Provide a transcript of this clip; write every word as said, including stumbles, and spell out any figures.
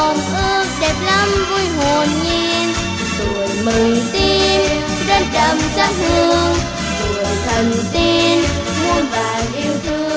hồn ước đẹp lắm vui hồn nhiên. Tuổi mừng tin đến đậm sắc hương, tuổi thần tiên muôn vàn yêu thương.